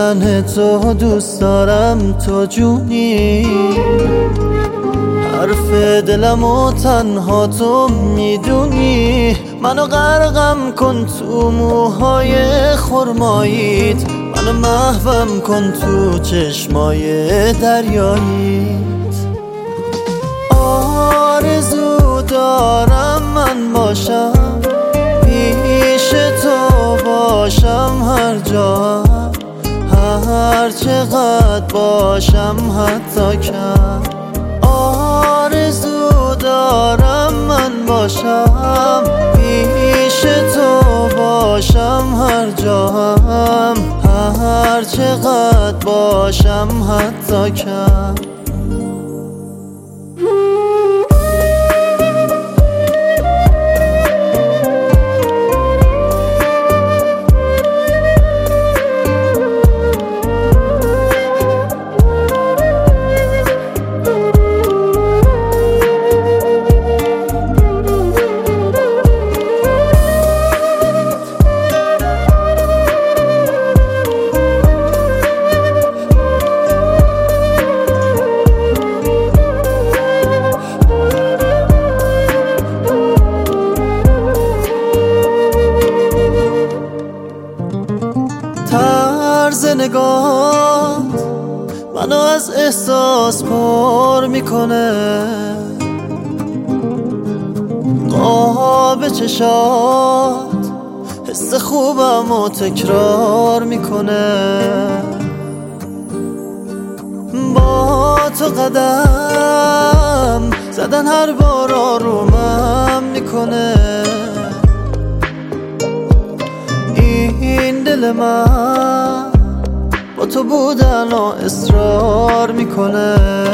من تو دوست دارم، تو جونی. حرف دلم و تنها تو میدونی. منو غرقم کن تو موهای خرماییت، منو محوم کن تو چشمای دریاییت. آرزو دارم من باشم پیش تو، باشم هر جا، هر چقدر باشم حتی کم. آرزو دارم من باشم پیش تو، باشم هر جا، هر چقدر باشم حتی کم. طرز نگاه منو از احساس پر میکنه، قاب چشات حس خوبم و تکرار میکنه. با تو قدم زدن هر بار آرومم میکنه. این دل من با تو بودن و اصرار میکنه.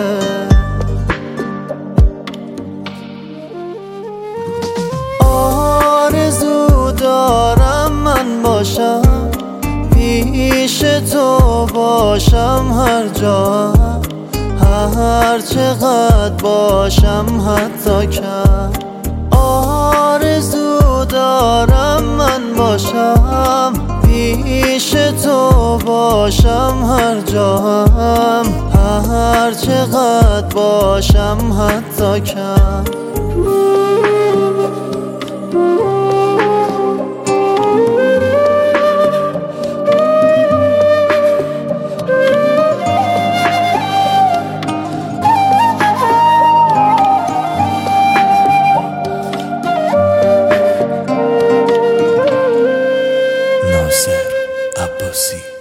آرزو دارم من باشم پیش تو، باشم هر جا، هر چقدر باشم حتی کم. آرزو دارم من باشم پیش تو، باشم هر جا، هر چقدر باشم حتی کم. ناصر عباسی.